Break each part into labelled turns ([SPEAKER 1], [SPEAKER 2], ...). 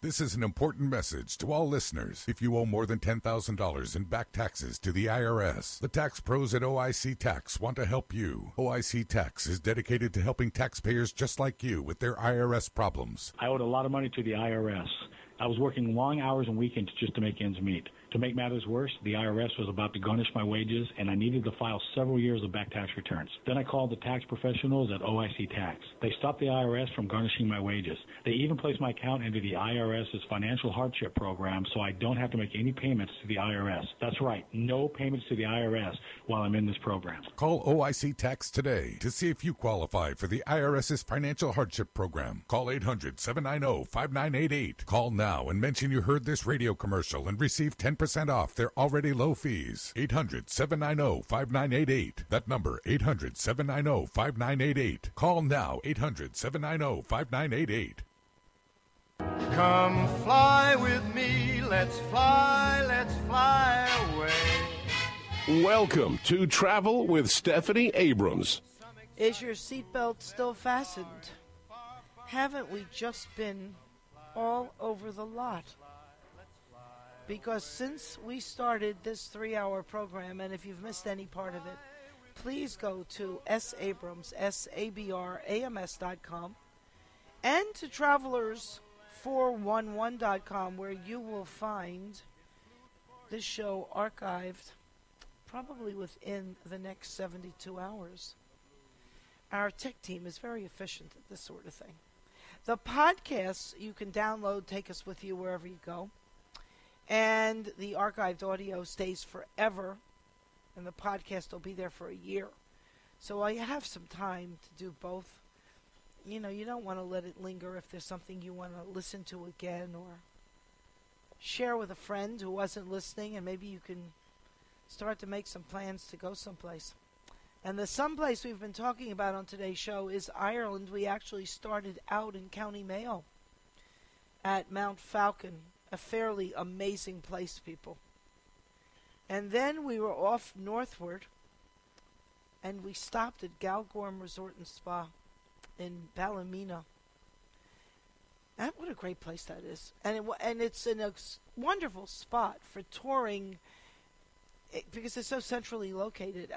[SPEAKER 1] This is an important message to all listeners. If you owe more than $10,000 in back taxes to the IRS, the tax pros at OIC Tax want to help you. OIC Tax is dedicated to helping taxpayers just like you with their IRS problems.
[SPEAKER 2] I owed a lot of money to the IRS. I was working long hours and weekends just to make ends meet. To make matters worse, the IRS was about to garnish my wages, and I needed to file several years of back tax returns. Then I called the tax professionals at OIC Tax. They stopped the IRS from garnishing my wages. They even placed my account into the IRS's financial hardship program so I don't have to make any payments to the IRS. That's right, no payments to the IRS while I'm in this program.
[SPEAKER 1] Call OIC Tax today to see if you qualify for the IRS's financial hardship program. Call 800-790-5988. Call now and mention you heard this radio commercial and receive 10% off their already low fees. 800-790-5988. That number, 800-790-5988. Call now, 800-790-5988.
[SPEAKER 3] Come fly with me, let's fly away.
[SPEAKER 4] Welcome to Travel with Stephanie Abrams.
[SPEAKER 5] Is your seatbelt still fastened? Haven't we just been all over the lot? Because since we started this 3-hour program, and if you've missed any part of it, please go to sabrams, SABRAMS.com, and to travelers411.com, where you will find this show archived probably within the next 72 hours. Our tech team is very efficient at this sort of thing. The podcasts you can download, take us with you wherever you go. And the archived audio stays forever, and the podcast will be there for a year. So I have some time to do both. You know, you don't want to let it linger if there's something you want to listen to again or share with a friend who wasn't listening, and maybe you can start to make some plans to go someplace. And the someplace we've been talking about on today's show is Ireland. We actually started out in County Mayo at Mount Falcon. A fairly amazing place, people. And then we were off northward, and we stopped at Galgorm Resort and Spa in Ballymena. And what a great place that is. And it's in a wonderful spot for touring because it's so centrally located.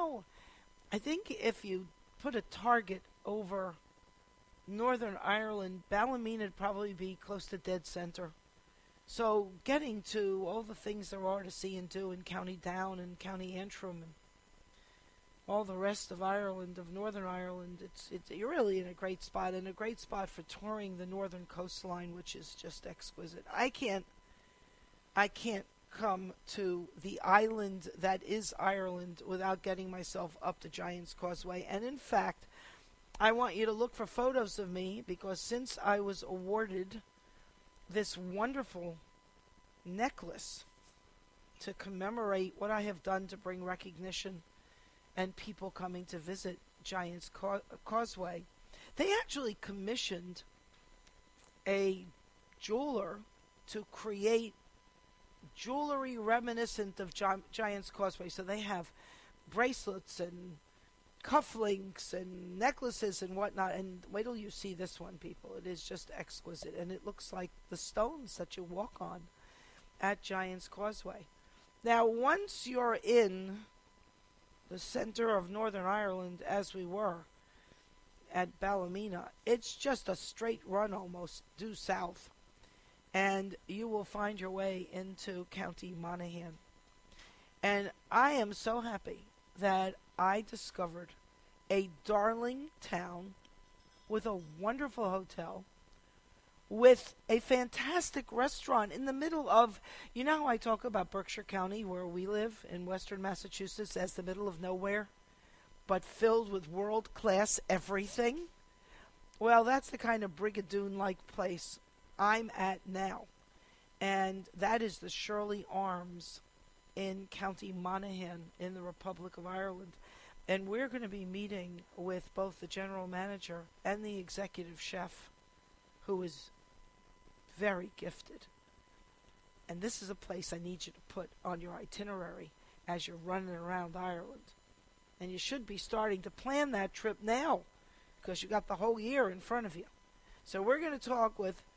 [SPEAKER 5] I think if you put a target over Northern Ireland, Ballymena would probably be close to dead center. So getting to all the things there are to see and do in County Down and County Antrim and all the rest of Ireland, of Northern Ireland, you're really in a great spot, and a great spot for touring the northern coastline, which is just exquisite. I can't come to the island that is Ireland without getting myself up the Giant's Causeway. And in fact, I want you to look for photos of me, because since I was awarded this wonderful necklace to commemorate what I have done to bring recognition and people coming to visit Giant's Causeway, they actually commissioned a jeweler to create jewelry reminiscent of Giant's Causeway. So they have bracelets and cufflinks and necklaces and whatnot, and wait till you see this one, people. It is just exquisite, and it looks like the stones that you walk on at Giant's Causeway. Now, once you're in the center of Northern Ireland, as we were at Ballymena, it's just a straight run almost due south, and you will find your way into County Monaghan. And I am so happy that I discovered a darling town with a wonderful hotel, with a fantastic restaurant in the middle of, you know how I talk about Berkshire County, where we live in western Massachusetts, as the middle of nowhere, but filled with world-class everything? Well, that's the kind of Brigadoon-like place I'm at now. And that is the Shirley Arms in County Monaghan in the Republic of Ireland. And we're going to be meeting with both the general manager and the executive chef, who is very gifted. And this is a place I need you to put on your itinerary as you're running around Ireland. And you should be starting to plan that trip now, because you got the whole year in front of you. So we're going to talk with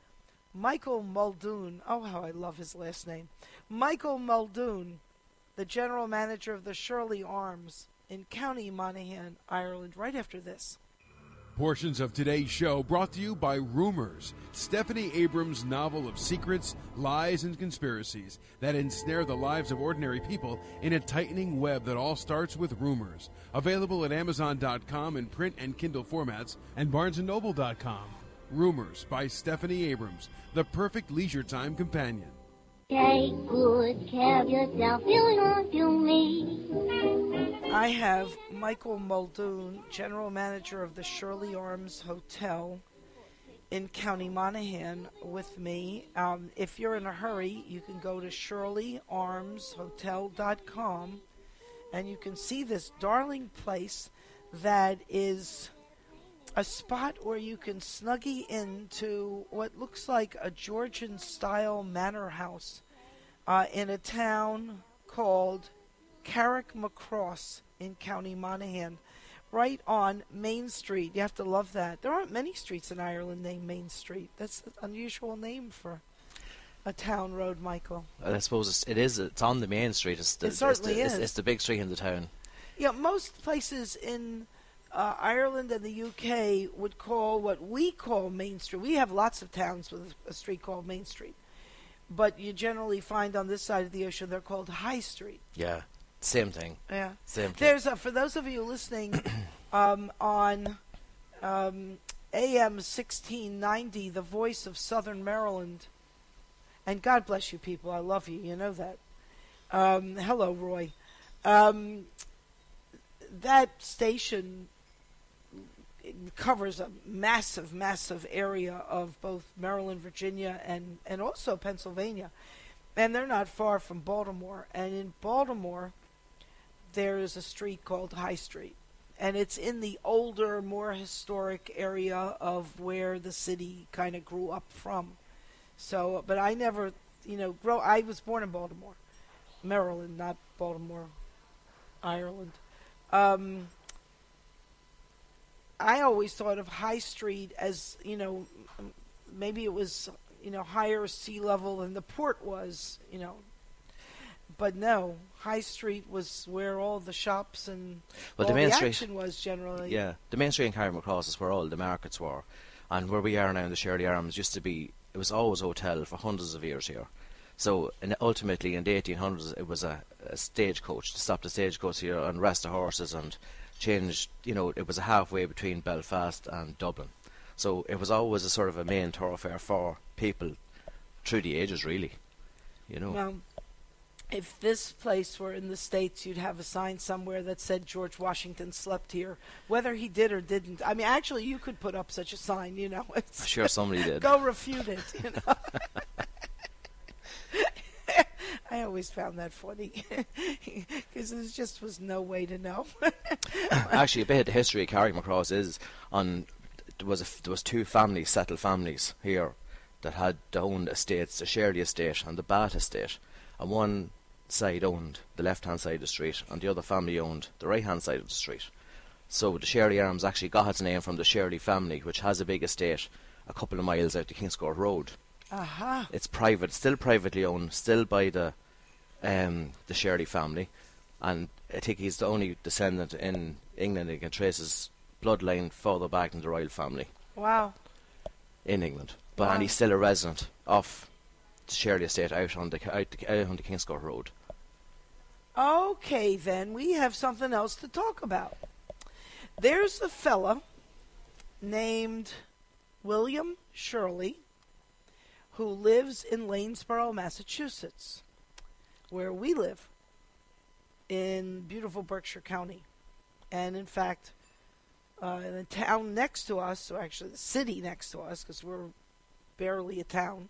[SPEAKER 5] Michael Muldoon. Oh, how I love his last name. Michael Muldoon, the general manager of the Shirley Arms in County Monaghan, Ireland, right after this.
[SPEAKER 6] Portions of today's show brought to you by Rumors, Stephanie Abrams' novel of secrets, lies, and conspiracies that ensnare the lives of ordinary people in a tightening web that all starts with rumors. Available at Amazon.com in print and Kindle formats and BarnesandNoble.com. Rumors by Stephanie Abrams, the perfect leisure time companion.
[SPEAKER 7] Take good care of yourself, you don't do me.
[SPEAKER 5] I have Michael Muldoon, general manager of the Shirley Arms Hotel in County Monaghan, with me. If you're in a hurry, you can go to ShirleyArmsHotel.com and you can see this darling place that is a spot where you can snuggie into what looks like a Georgian-style manor house in a town called Carrickmacross in County Monaghan, right on Main Street. You have to love that. There aren't many streets in Ireland named Main Street. That's an unusual name for a town road, Michael.
[SPEAKER 8] I suppose it's on the main street.
[SPEAKER 5] It certainly is.
[SPEAKER 8] It's the big street in the town.
[SPEAKER 5] Yeah, most places in Ireland and the UK would call what we call Main Street. We have lots of towns with a street called Main Street. But you generally find on this side of the ocean they're called High Street.
[SPEAKER 8] Yeah, same thing.
[SPEAKER 5] Yeah.
[SPEAKER 8] Same thing.
[SPEAKER 5] There's for those of you listening on AM 1690, the voice of Southern Maryland, and God bless you people, I love you, you know that. Hello, Roy. That station covers a massive, massive area of both Maryland, Virginia, and also Pennsylvania. And they're not far from Baltimore. And in Baltimore, there is a street called High Street. And it's in the older, more historic area of where the city kind of grew up from. So, but I never, I was born in Baltimore, Maryland, not Baltimore, Ireland. I always thought of High Street as, maybe it was, higher sea level than the port was, But no, High Street was where all the shops and all the action was generally.
[SPEAKER 8] Yeah, the Main Street in Carrickmacross is where all the markets were. And where we are now in the Shirley Arms it was always a hotel for hundreds of years here. So ultimately in the 1800s it was a stagecoach to stop the stagecoach here and rest the horses and change, it was a halfway between Belfast and Dublin. So it was always a sort of a main thoroughfare for people through the ages, really.
[SPEAKER 5] Well, if this place were in the States, you'd have a sign somewhere that said George Washington slept here, whether he did or didn't. I mean, actually, you could put up such a sign,
[SPEAKER 8] I'm sure somebody did.
[SPEAKER 5] Go refute it, I always found that funny because there just was no way to know.
[SPEAKER 8] Actually, a bit of the history of Carrickmacross is there was two settled families here that had owned estates, the Shirley estate and the Bath estate, and one side owned the left-hand side of the street and the other family owned the right-hand side of the street. So the Shirley Arms actually got its name from the Shirley family, which has a big estate a couple of miles out the Kingscourt Road.
[SPEAKER 5] Aha.
[SPEAKER 8] It's private, still privately owned, still by the Shirley family, and I think he's the only descendant in England that can trace his bloodline further back than the royal family.
[SPEAKER 5] Wow.
[SPEAKER 8] In England, but
[SPEAKER 5] Wow.
[SPEAKER 8] And he's still a resident of the Shirley estate out on the Kingscourt Road.
[SPEAKER 5] Okay, then we have something else to talk about. There's a fella named William Shirley who lives in Lanesboro, Massachusetts, where we live in beautiful Berkshire County. And in fact, in the town next to us, or actually the city next to us, because we're barely a town,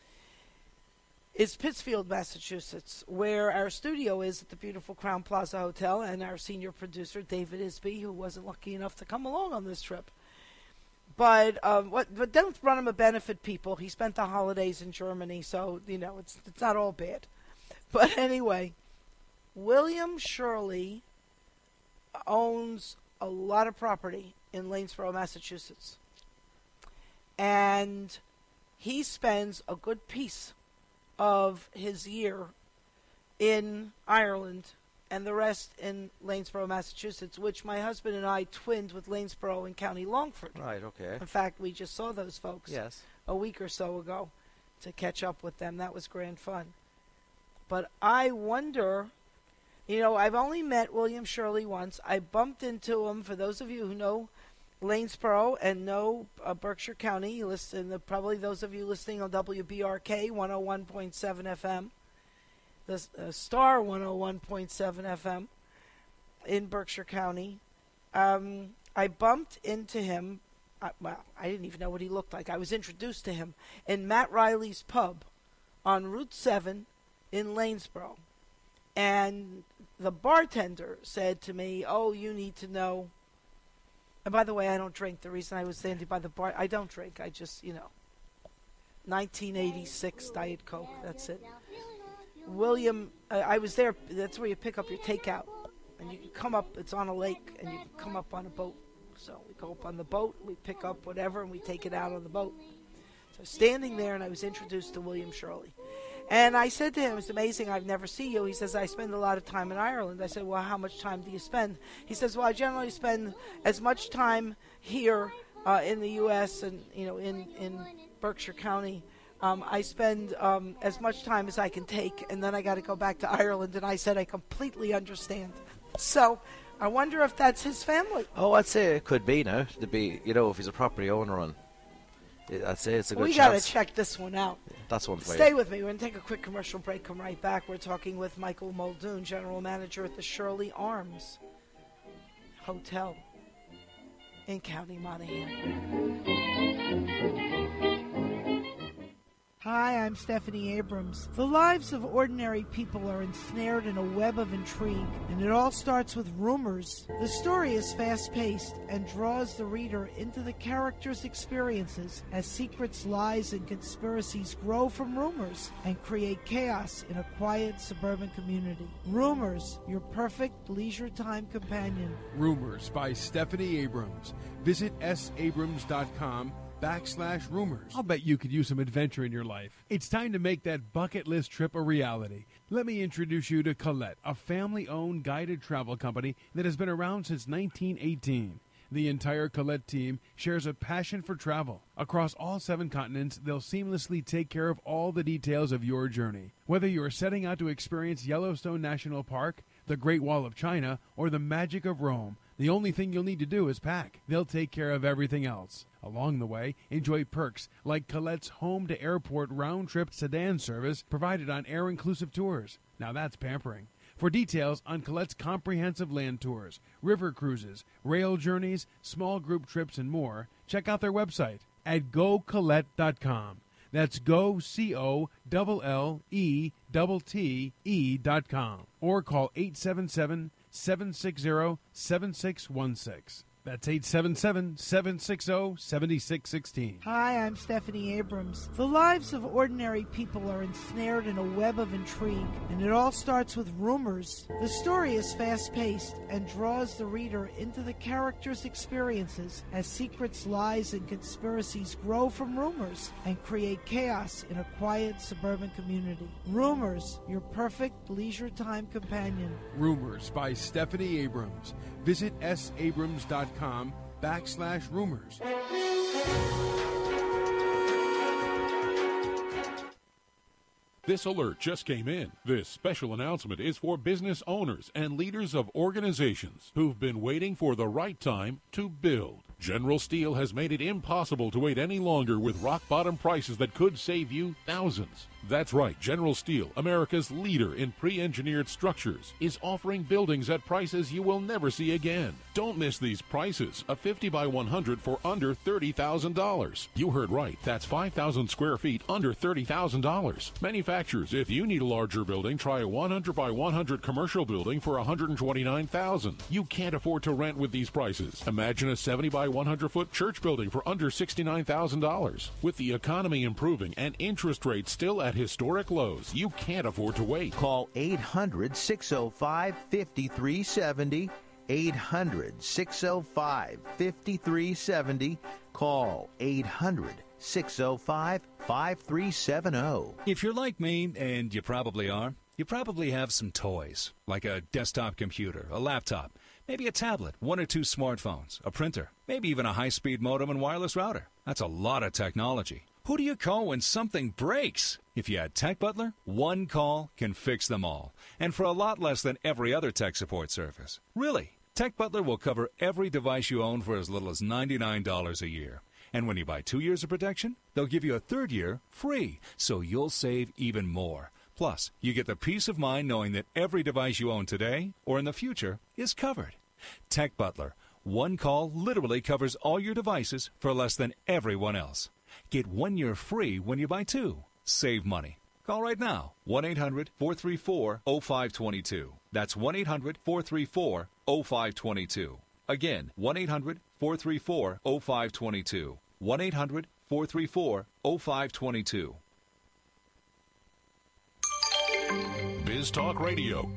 [SPEAKER 5] is Pittsfield, Massachusetts, where our studio is at the beautiful Crown Plaza Hotel, and our senior producer, David Isby, who wasn't lucky enough to come along on this trip. But don't run him a benefit, people. He spent the holidays in Germany, so, it's not all bad. But anyway, William Shirley owns a lot of property in Lanesboro, Massachusetts. And he spends a good piece of his year in Ireland and the rest in Lanesboro, Massachusetts, which my husband and I twinned with Lanesboro in County Longford.
[SPEAKER 8] Right, okay.
[SPEAKER 5] In fact, we just saw those folks a week or so ago to catch up with them. That was grand fun. But I wonder, I've only met William Shirley once. I bumped into him, for those of you who know Lanesboro and know Berkshire County. Probably those of you listening on WBRK 101.7 FM, the Star 101.7 FM in Berkshire County. I bumped into him. I didn't even know what he looked like. I was introduced to him in Matt Riley's pub on Route 7 in Lanesboro. And the bartender said to me, "Oh, you need to know." And by the way, I don't drink. The reason I was standing by the bar, I don't drink. I just, 1986 Diet Coke. That's it. William, I was there. That's where you pick up your takeout. And you can come up, it's on a lake, and you can come up on a boat. So we go up on the boat, we pick up whatever, and we take it out on the boat. So standing there, and I was introduced to William Shirley. And I said to him, "It's amazing, I've never seen you." He says, "I spend a lot of time in Ireland." I said, "Well, how much time do you spend?" He says, "Well, I generally spend as much time here in the U.S. and, in Berkshire County. I spend as much time as I can take, and then I got to go back to Ireland." And I said, "I completely understand." So I wonder if that's his family.
[SPEAKER 8] Oh, I'd say it could be now. To be, if he's a property owner on. I'd say it's a good chance.
[SPEAKER 5] We got to check this one out.
[SPEAKER 8] That's one way.
[SPEAKER 5] Stay with me. We're going to take a quick commercial break. Come right back. We're talking with Michael Muldoon, General Manager at the Shirley Arms Hotel in County Monaghan. Hi, I'm Stephanie Abrams. The lives of ordinary people are ensnared in a web of intrigue, and it all starts with rumors. The story is fast-paced and draws the reader into the characters' experiences as secrets, lies, and conspiracies grow from rumors and create chaos in a quiet suburban community. Rumors, your perfect leisure time companion.
[SPEAKER 6] Rumors by Stephanie Abrams. Visit sabrams.com/rumors. I'll bet you could use some adventure in your life. It's time to make that bucket list trip a reality. Let me introduce you to Colette, a family-owned guided travel company that has been around since 1918. The entire Colette team shares a passion for travel. Across all 7 continents, they'll seamlessly take care of all the details of your journey. Whether you're setting out to experience Yellowstone National Park, the Great Wall of China, or the magic of Rome, the only thing you'll need to do is pack. They'll take care of everything else. Along the way, enjoy perks like Colette's home-to-airport round-trip sedan service provided on air-inclusive tours. Now that's pampering. For details on Colette's comprehensive land tours, river cruises, rail journeys, small group trips, and more, check out their website at gocolette.com. That's GoCollette.com. Or call 877-760-7616. That's 877-760-7616.
[SPEAKER 5] Hi, I'm Stephanie Abrams. The lives of ordinary people are ensnared in a web of intrigue, and it all starts with rumors. The story is fast-paced and draws the reader into the characters' experiences as secrets, lies, and conspiracies grow from rumors and create chaos in a quiet suburban community. Rumors, your perfect leisure time companion.
[SPEAKER 6] Rumors by Stephanie Abrams. Visit sabrams.com/rumors.
[SPEAKER 9] This alert just came in. This special announcement is for business owners and leaders of organizations who've been waiting for the right time to build. General Steel has made it impossible to wait any longer with rock-bottom prices that could save you thousands. That's right, General Steel, America's leader in pre-engineered structures, is offering buildings at prices you will never see again. Don't miss these prices. A 50 by 100 for under $30,000. You heard right. That's 5,000 square feet under $30,000. Manufacturers, if you need a larger building, try a 100 by 100 commercial building for $129,000. You can't afford to rent with these prices. Imagine a 70 by 100-foot church building for under $69,000. With the economy improving and interest rates still at historic lows, you can't afford to wait.
[SPEAKER 10] Call 800-605-5370. 800-605-5370. Call 800 888-605-5370.
[SPEAKER 11] If you're like me, and you probably are, you probably have some toys, like a desktop computer, a laptop, maybe a tablet, 1 or 2 smartphones, a printer, maybe even a high-speed modem and wireless router. That's a lot of technology. Who do you call when something breaks? If you had Tech Butler, one call can fix them all, and for a lot less than every other tech support service. Really, Tech Butler will cover every device you own for as little as $99 a year. And when you buy 2 years of protection, they'll give you a 3rd year free, so you'll save even more. Plus, you get the peace of mind knowing that every device you own today or in the future is covered. Tech Butler, one call literally covers all your devices for less than everyone else. Get 1 year free when you buy 2. Save money. Call right now. 1-800-434-0522. That's 1-800-434-0522. Again, 1-800-434-0522. 1-800-434-0522.
[SPEAKER 9] Biz Talk Radio.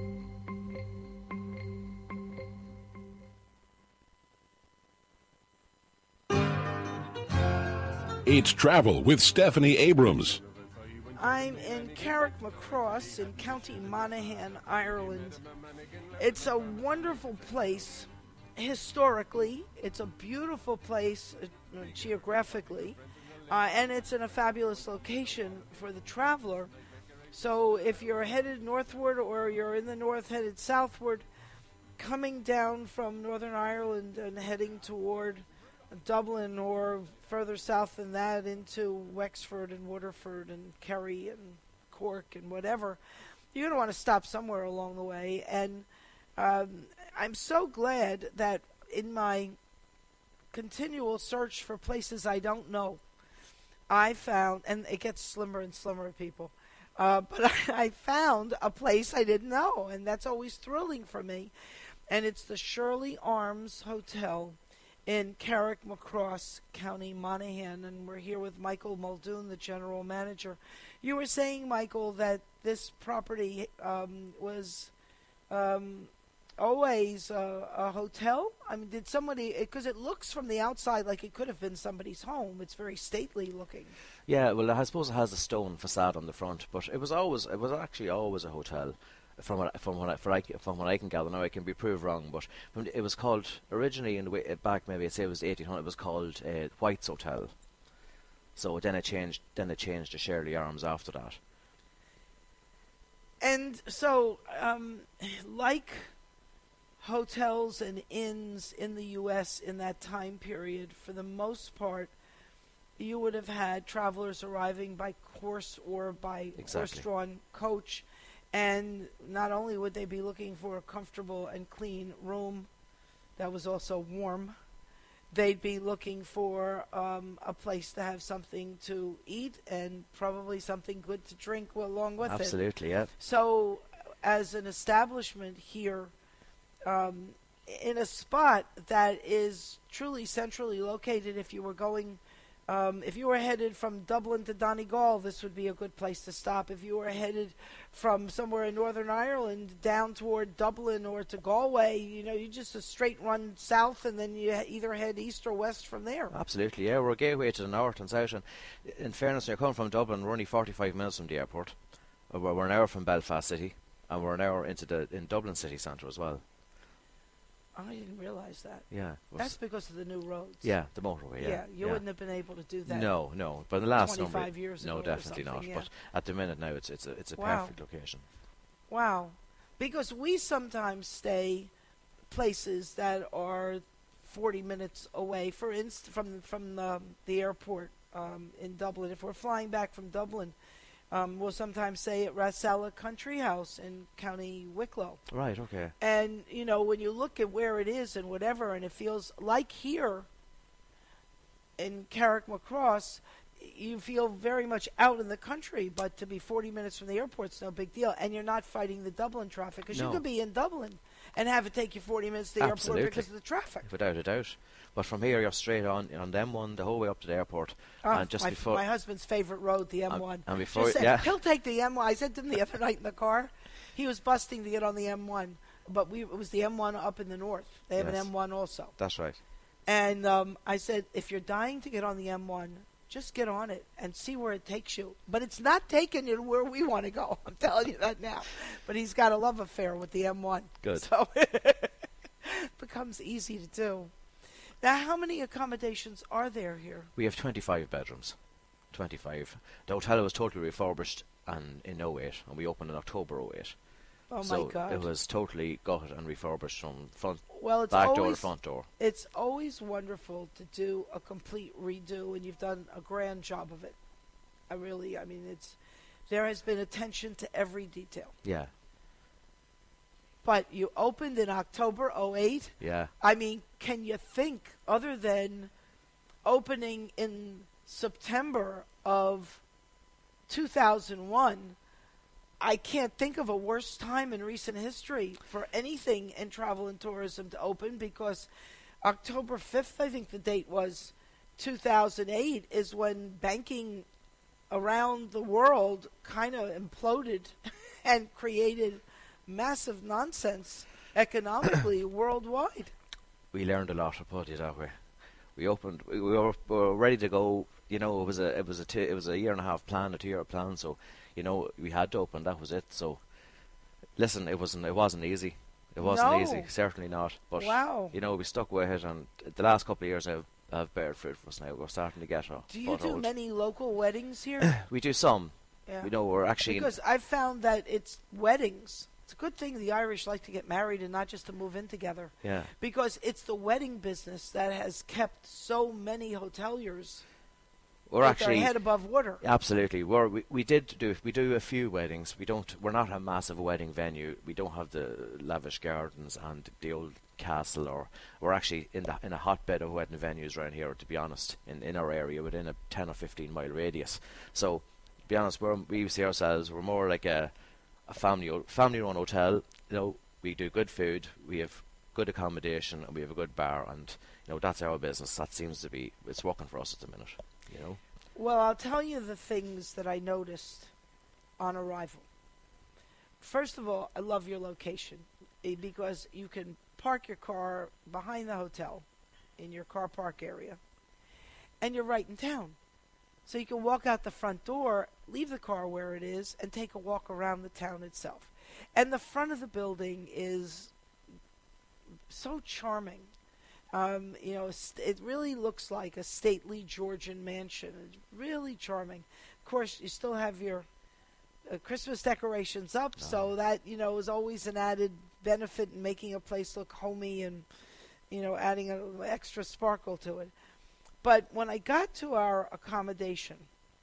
[SPEAKER 9] It's Travel with Stephanie Abrams.
[SPEAKER 5] I'm in Carrickmacross in County Monaghan, Ireland. It's a wonderful place historically. It's a beautiful place geographically. And it's in a fabulous location for the traveler. So if you're headed northward or you're in the north headed southward, coming down from Northern Ireland and heading toward Dublin or further south than that into Wexford and Waterford and Kerry and Cork and whatever, you're going to want to stop somewhere along the way. And I'm so glad that in my continual search for places I don't know, I found, and it gets slimmer and slimmer, people, but I found a place I didn't know, and that's always thrilling for me. And it's the Shirley Arms Hotel in Carrickmacross, County Monaghan, and we're here with Michael Muldoon, the general manager. You were saying, Michael, that this property was always a hotel? I mean, did somebody, because it looks from the outside like it could have been somebody's home. It's very stately looking.
[SPEAKER 8] Yeah, well, I suppose it has a stone facade on the front, but it was actually always a hotel. From what I can gather now, I can be proved wrong, but it was called originally in the way back, maybe I'd say it was 1800. It was called White's Hotel. So then it changed to Shirley Arms after that.
[SPEAKER 5] And so, like hotels and inns in the U.S. in that time period, for the most part, you would have had travelers arriving by horse or by horse-drawn coach. And not only would they be looking for a comfortable and clean room that was also warm, they'd be looking for a place to have something to eat and probably something good to drink along with it.
[SPEAKER 8] Absolutely, yeah.
[SPEAKER 5] So as an establishment here, in a spot that is truly centrally located, if you were going... if you were headed from Dublin to Donegal, this would be a good place to stop. If you were headed from somewhere in Northern Ireland down toward Dublin or to Galway, you just a straight run south, and then you either head east or west from there.
[SPEAKER 8] Absolutely, yeah. We're a gateway to the north and south. And in fairness, when you're coming from Dublin, we're only 45 minutes from the airport. We're an hour from Belfast City, and we're an hour in Dublin city centre as well.
[SPEAKER 5] I didn't realize that.
[SPEAKER 8] Yeah.
[SPEAKER 5] That's because of the new roads.
[SPEAKER 8] Yeah, the motorway, yeah.
[SPEAKER 5] Yeah, you wouldn't have been able to do that.
[SPEAKER 8] No. But in the last
[SPEAKER 5] 25 years ago.
[SPEAKER 8] No, definitely not. Yeah. But at the minute now, it's a perfect location.
[SPEAKER 5] Wow. Because we sometimes stay places that are 40 minutes away, for instance, from the airport in Dublin. If we're flying back from Dublin, we'll sometimes stay at Rasella Country House in County Wicklow.
[SPEAKER 8] Right, okay.
[SPEAKER 5] And, when you look at where it is and whatever, and it feels like here in Carrickmacross, you feel very much out in the country, but to be 40 minutes from the airport's no big deal. And you're not fighting the Dublin traffic, because you could be in Dublin and have it take you 40 minutes to the airport because of the traffic.
[SPEAKER 8] Without a doubt. But from here, you're straight on the M1 the whole way up to the airport. And just before
[SPEAKER 5] my husband's favorite road, the M1.
[SPEAKER 8] And before,
[SPEAKER 5] he'll take the M1. I said to him the other night in the car, he was busting to get on the M1, but it was the M1 up in the north. They have an M1 also.
[SPEAKER 8] That's right.
[SPEAKER 5] And I said, if you're dying to get on the M1, just get on it and see where it takes you. But it's not taking you to where we want to go. I'm telling you that now. But he's got a love affair with the M1.
[SPEAKER 8] Good.
[SPEAKER 5] So it becomes easy to do. Now, how many accommodations are there here?
[SPEAKER 8] We have 25 bedrooms. 25. The hotel was totally refurbished in 08, and we opened in October 08.
[SPEAKER 5] Oh,
[SPEAKER 8] so
[SPEAKER 5] my God.
[SPEAKER 8] it was totally gutted and refurbished from
[SPEAKER 5] back
[SPEAKER 8] door to front door.
[SPEAKER 5] It's always wonderful to do a complete redo, and you've done a grand job of it. There has been attention to every detail.
[SPEAKER 8] Yeah.
[SPEAKER 5] But you opened in October 08?
[SPEAKER 8] Yeah.
[SPEAKER 5] I mean, can you think, other than opening in September of 2001, I can't think of a worse time in recent history for anything in travel and tourism to open, because October 5th, I think the date was, 2008, is when banking around the world kind of imploded and created massive nonsense economically worldwide.
[SPEAKER 8] We learned a lot, I'll put it that way. We opened. We were ready to go. You know, it was a year and a half plan, a 2-year plan. So, you know, we had to open. That was it. So, listen, it wasn't easy. It wasn't easy, certainly not. But
[SPEAKER 5] wow.
[SPEAKER 8] You know, we stuck with it, and the last couple of years have bared fruit for us now. We're starting to get our
[SPEAKER 5] Do you do
[SPEAKER 8] foothold.
[SPEAKER 5] many local weddings here?
[SPEAKER 8] We do some.
[SPEAKER 5] Yeah.
[SPEAKER 8] You know, we're actually
[SPEAKER 5] because I've found that it's weddings. It's a good thing the Irish like to get married and not just to move in together.
[SPEAKER 8] Yeah.
[SPEAKER 5] Because it's the wedding business that has kept so many hoteliers
[SPEAKER 8] we're actually
[SPEAKER 5] their head above water.
[SPEAKER 8] Absolutely. We do a few weddings. We're not a massive wedding venue. We don't have the lavish gardens and the old castle, or we're actually in a hotbed of wedding venues around here, to be honest, in our area within a 10 or 15 mile radius. So, to be honest, we see ourselves, we're more like a family-run hotel. You know, we do good food, we have good accommodation, and we have a good bar, and you know, that's our business. That seems to be, it's working for us at the minute. You know.
[SPEAKER 5] Well, I'll tell you the things that I noticed on arrival. First of all, I love your location because you can park your car behind the hotel in your car park area, and you're right in town. So you can walk out the front door, leave the car where it is, and take a walk around the town itself. And the front of the building is so charming. You know, it really looks like a stately Georgian mansion. It's really charming. Of course, you still have your Christmas decorations up, so that, you know, is always an added benefit in making a place look homey and, you know, adding a little extra sparkle to it. But when I got to our accommodation,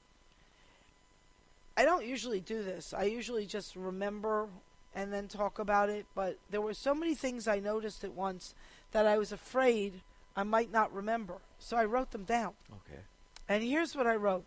[SPEAKER 5] I don't usually do this. I usually just remember and then talk about it. But there were so many things I noticed at once that I was afraid I might not remember. So I wrote them down.
[SPEAKER 8] Okay.
[SPEAKER 5] And here's what I wrote.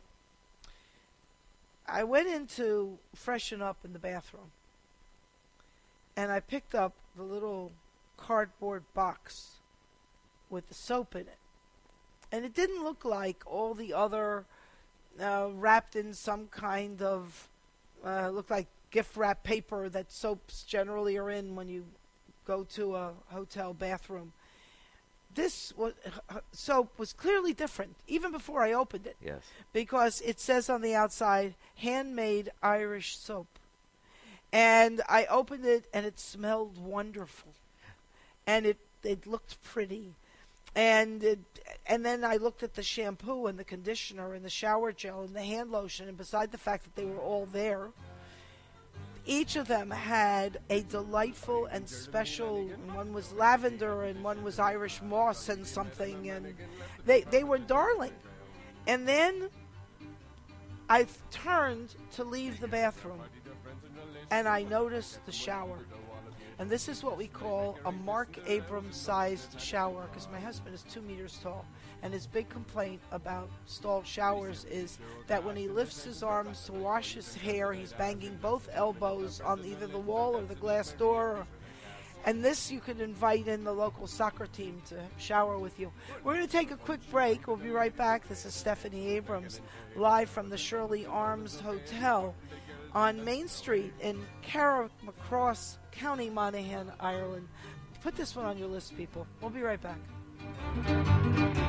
[SPEAKER 5] I went in to freshen up in the bathroom, and I picked up the little cardboard box with the soap in it. And it didn't look like all the other wrapped in some kind of, looked like gift wrap paper that soaps generally are in when you go to a hotel bathroom. This soap was clearly different, even before I opened it.
[SPEAKER 8] Yes. Because
[SPEAKER 5] it says on the outside, handmade Irish soap. And I opened it, and it smelled wonderful. And it looked pretty. And then I looked at the shampoo and the conditioner and the shower gel and the hand lotion, and beside the fact that they were all there, each of them had a delightful and special, one was lavender and one was Irish moss and something, and they were darling. And then I turned to leave the bathroom, and I noticed the shower. And this is what we call a Mark Abrams-sized shower, because my husband is 2 meters tall. And his big complaint about stall showers is that when he lifts his arms to wash his hair, he's banging both elbows on either the wall or the glass door. And this, you can invite in the local soccer team to shower with you. We're going to take a quick break. We'll be right back. This is Stephanie Abrams, live from the Shirley Arms Hotel on Main Street in Carrickmacross, County Monaghan, Ireland. Put this one on your list, people. We'll be right back.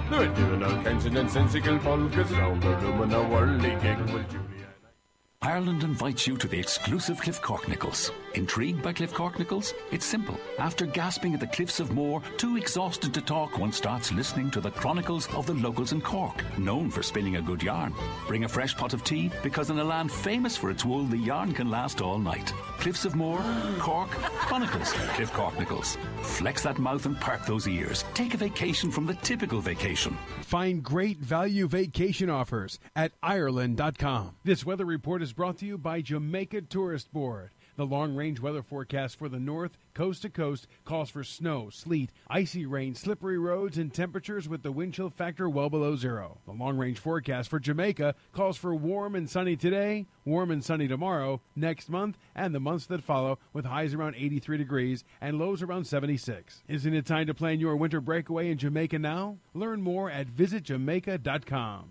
[SPEAKER 12] Nu vet du när kanske en sensical polka sound och na worldly gig will Julia.
[SPEAKER 13] Ireland invites you to the exclusive Cliff Corknickles. Intrigued by Cliff Corknickles? It's simple. After gasping at the cliffs of Moher, too exhausted to talk, one starts listening to the chronicles of the locals in Cork, known for spinning a good yarn. Bring a fresh pot of tea, because in a land famous for its wool, the yarn can last all night. Cliffs of Moher, Cork, Chronicles, Cliff Corknickles. Flex that mouth and perk those ears. Take a vacation from the typical vacation.
[SPEAKER 6] Find great value vacation offers at Ireland.com. This weather report is brought to you by Jamaica Tourist Board. The long-range weather forecast for the north, coast to coast, calls for snow, sleet, icy rain, slippery roads, and temperatures with the wind chill factor well below zero. The long-range forecast for Jamaica calls for warm and sunny today, warm and sunny tomorrow, next month, and the months that follow, with highs around 83 degrees and lows around 76. Isn't it time to plan your winter breakaway in Jamaica now? Learn more at visitjamaica.com.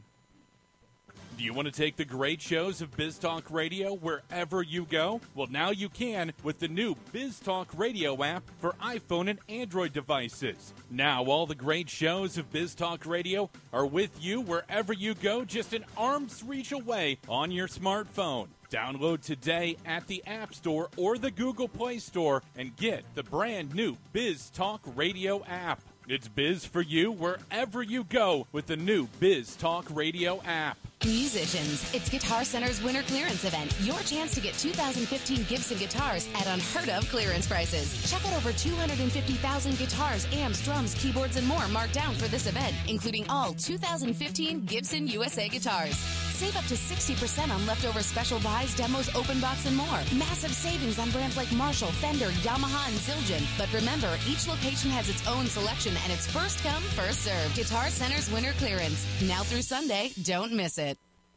[SPEAKER 14] Do you want to take the great shows of Biz Talk Radio wherever you go? Well, now you can with the new Biz Talk Radio app for iPhone and Android devices. Now all the great shows of Biz Talk Radio are with you wherever you go, just an arm's reach away on your smartphone. Download today at the App Store or the Google Play Store and get the brand new Biz Talk Radio app. It's Biz for you wherever you go with the new Biz Talk Radio app.
[SPEAKER 15] Musicians, it's Guitar Center's winter clearance event. Your chance to get 2015 Gibson guitars at unheard-of clearance prices. Check out over 250,000 guitars, amps, drums, keyboards, and more marked down for this event, including all 2015 Gibson USA guitars. Save up to 60% on leftover special buys, demos, open box, and more. Massive savings on brands like Marshall, Fender, Yamaha, and Zildjian. But remember, each location has its own selection, and it's first come, first served. Guitar Center's winter clearance. Now through Sunday. Don't miss it.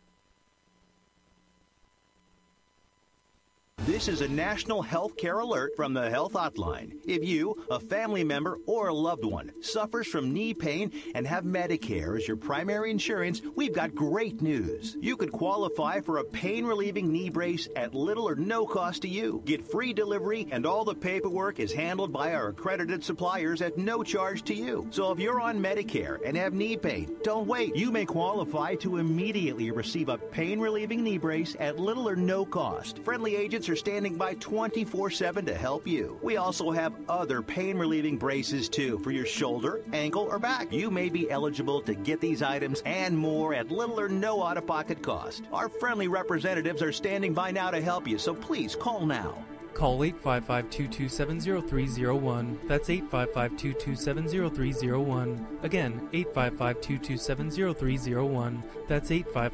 [SPEAKER 10] This is a national health care alert from the Health Hotline. If you, a family member, or a loved one suffers from knee pain and have Medicare as your primary insurance, we've got great news. You could qualify for a pain-relieving knee brace at little or no cost to you. Get free delivery, and all the paperwork is handled by our accredited suppliers at no charge to you. So if you're on Medicare and have knee pain, don't wait. You may qualify to immediately receive a pain-relieving knee brace at little or no cost. Friendly agents are standing by 24/7 to help you. We also have other pain-relieving braces, too, for your shoulder, ankle, or back. You may be eligible to get these items and more at little or no out-of-pocket cost. Our friendly representatives are standing by now to help you, so please call now.
[SPEAKER 16] Call 855-227-0301. That's 855-227-0301. Again, 855-227-0301. That's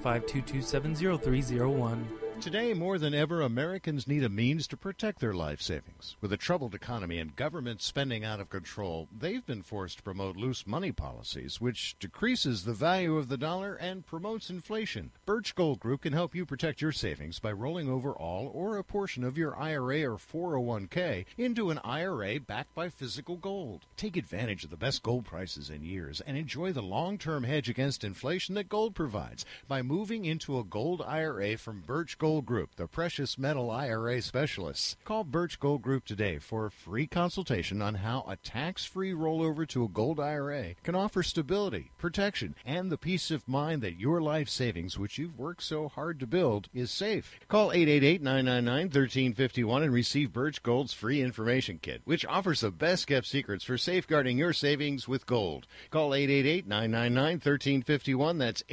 [SPEAKER 16] 855-227-0301.
[SPEAKER 17] Today, more than ever, Americans need a means to protect their life savings. With a troubled economy and government spending out of control, they've been forced to promote loose money policies, which decreases the value of the dollar and promotes inflation. Birch Gold Group can help you protect your savings by rolling over all or a portion of your IRA or 401k into an IRA backed by physical gold. Take advantage of the best gold prices in years and enjoy the long-term hedge against inflation that gold provides by moving into a gold IRA from Birch Gold Group, the precious metal IRA specialists. Call Birch Gold Group today for a free consultation on how a tax-free rollover to a gold IRA can offer stability, protection, and the peace of mind that your life savings, which you've worked so hard to build, is safe. Call 888-999-1351 and receive Birch Gold's free information kit, which offers the best-kept secrets for safeguarding your savings with gold. Call 888-999-1351. That's